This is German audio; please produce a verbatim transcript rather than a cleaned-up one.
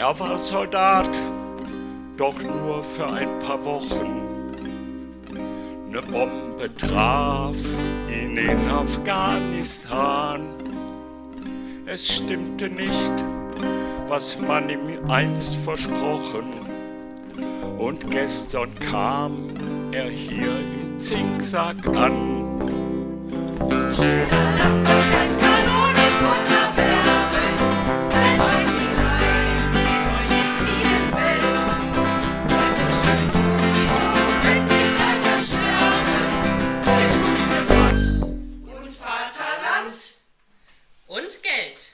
Er war Soldat, doch nur für ein paar Wochen. Ne Bombe traf ihn in Afghanistan. Es stimmte nicht, was man ihm einst versprochen. Und gestern kam er hier im Zinksack an. Schöner Laster.